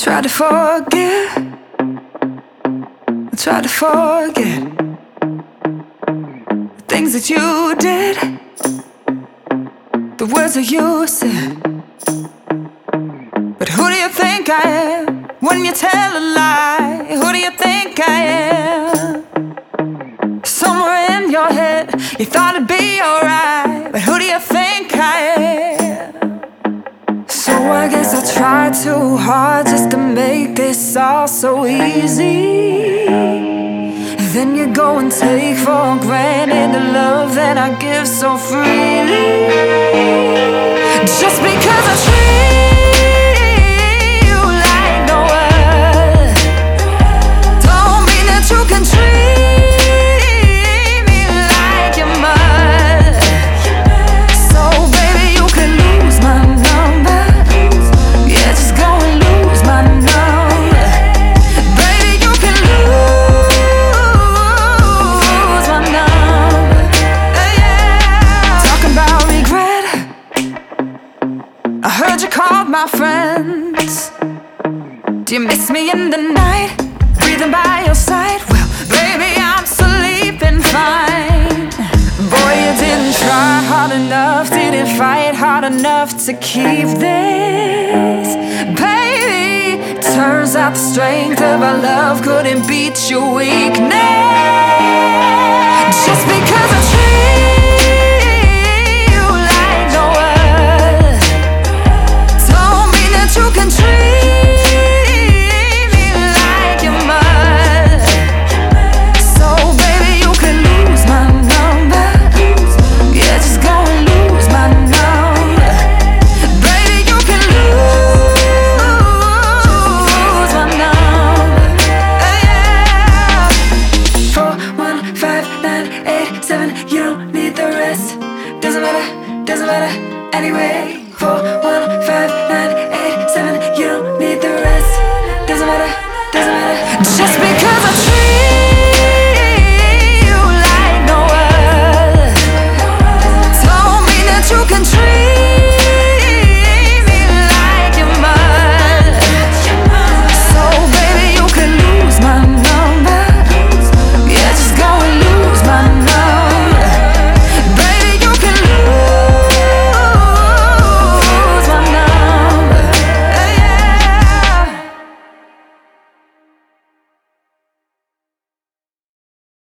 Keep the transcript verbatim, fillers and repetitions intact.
try to forget, I try to forget the things that you did, the words that you said. But who do you think I am when you tell a lie? Who do you think I am? Somewhere in your head you thought it'd be alright, but who do you think I am? So I guess I tried too hard just to make this all so easy. Then you go and take for granted the love that I give so freely. Just because I treat you like no other don't mean that you can treat me like your mother. So baby, you can lose my number. Yeah, just go and lose my number. Baby, you can lose my number. Yeah. Talking about regret, I heard you called my friends. Do you miss me in the night, breathing by your side? Well, baby, I'm sleeping fine. Boy, you didn't try hard enough, didn't fight hard enough to keep this. Baby, turns out the strength of our love couldn't beat your weakness. Just because I treat you like no other don't mean that you can treat me like your mother. So baby, you can lose my number. Yeah, just go and lose my number. Baby, you can lose my number. Yeah. Four, one, five, nine, eight, seven. You don't need the rest. Doesn't matter, doesn't matter anyway. Four, one, five.